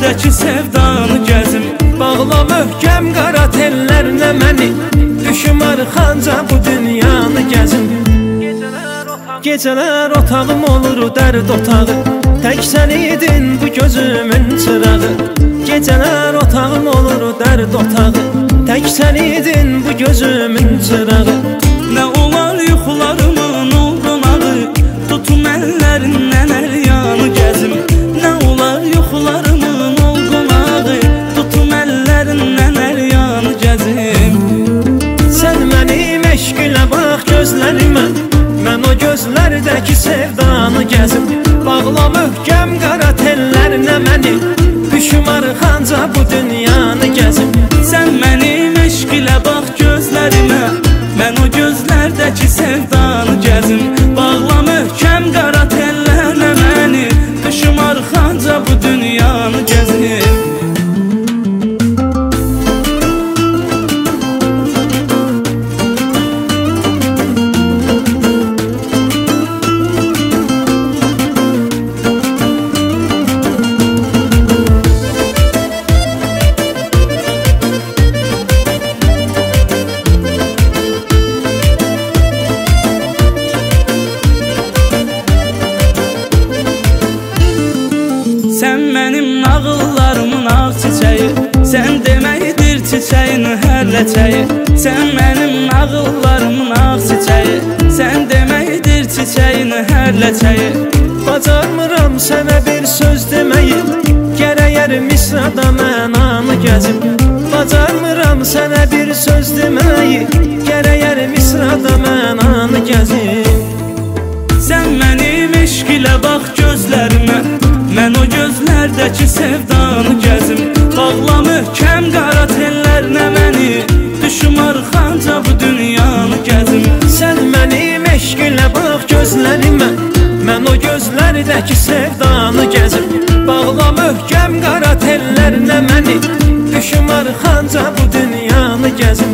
gözlərdəki sevdanı gəzim. Bağla möhkəm qara tellərlə məni, düşüm arxanca bu dünyanı gəzim. Gecələr otağım olur dərd otağı, tək sən idin bu gözümün çırağı. Gecələr otağım olur dərd otağı, tək sən idin bu gözümün çırağı. Nə olar yuxularımın oldunağı, tutum əllərindən əl yanı gəzim. Nə olar yuxularımın oldunağı, tutum əllərindən əl yanı gəzim. Sən mənim eşqilə bax gözlərimə, mən o gözlərdəki sevdanı gəzim. Bağla möhkəm qara tellərlə məni, düşüm arxanca bu dünyanı gəzim. Sən mənim eşqilə bax gözlərimə, mən o gözlərdəki sevdanı gəzim. Bağla möhkəm qara tellərlə məni, düşüm arxanca bu dünyanı gəzim. Sən mənim nağıllarımın ağ çiçəyi, sən deməkdir çiçəyin hər ləçəyi. Sən mənim nağıllarımın ağ çiçəyi, sən deməkdir çiçəyin hər ləçəyi. Bacarmıram sənə bir söz deməyi, gərəyər misrada mən anı gəzim. Bacarmıram sənə bir söz deməyi, gərəyər misrada mən anı gəzim. Sən mənim eşqilə bax gözlərimə, mən o gözlərdəki sevdanı gəzim. Bağla möhkəm qara tellərlə məni, düşüm arxanca bu dünyanı gəzim. Sən mənim eşqilə bax gözlərimə, mən o gözlərdəki sevdanı gəzim. Bağla möhkəm qara tellərlə məni, düşüm arxanca bu dünyanı gəzim.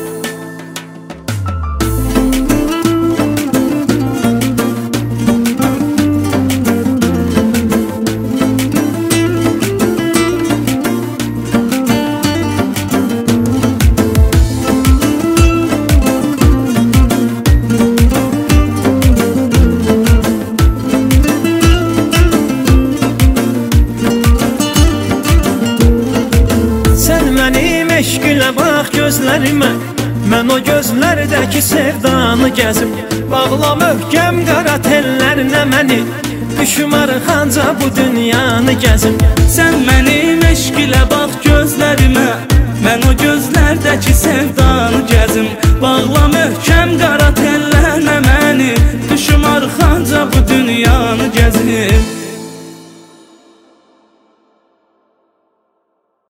Eşqilə bax gözlərimə, mən o gözlərdəki sevdanı gəzim. Bağla möhkəm qara tellərlə məni, düşüm arxanca bu dünyanı gəzim. Sən mənim